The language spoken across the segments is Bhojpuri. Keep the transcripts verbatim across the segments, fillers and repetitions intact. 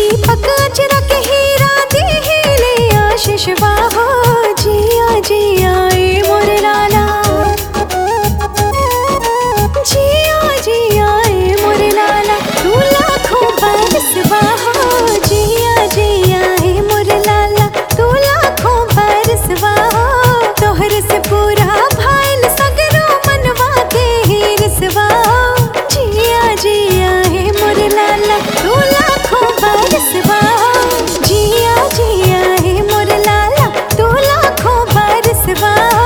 दीपक अचरा के हीरा दिहिले आशीष बाहो जिया जिया ए मोर लाला जिया जिया ए मोर लाला तू लाखों बरस बाहो जिया जिया ए मोर लाला तू लाखों बरस बाहो तोहर से पूरा भाइल सगरो मनवा के हिरसवा जिया जिया ए मोर लाला तू लाखों बरस बाहो जिया जिया ए मोर लाला तू लाखों बरस बाहो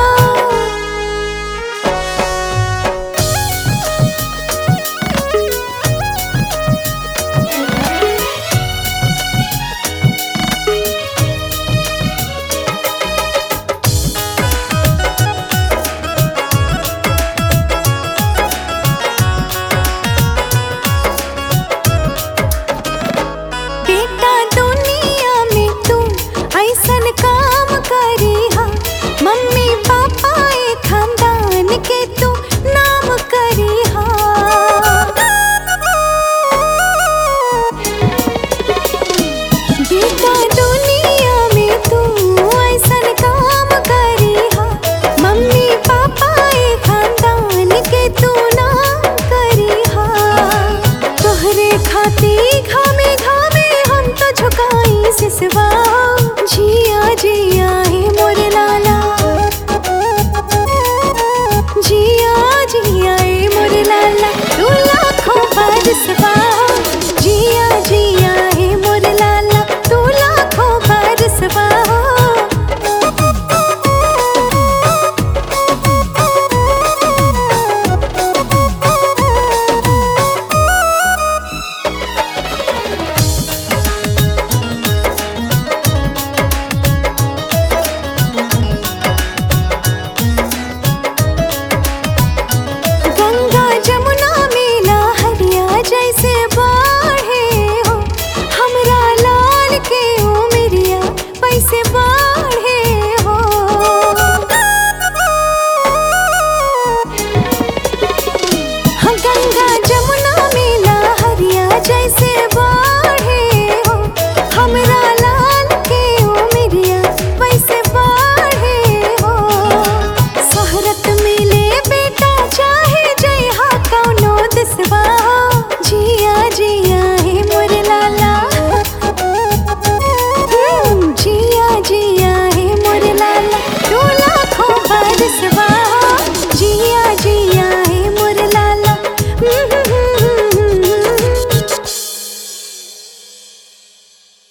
बेटा दुनिया में तू ऐसन काम करी हा मम्मी पापा ए खानदान के तू नाम करी हा बेटा दुनिया में तू ऐसन काम करी हा मम्मी पापा ए खानदान के तू नाम करी हा तोहरे खाती घामे घामे हम तो झुकाई सिसवा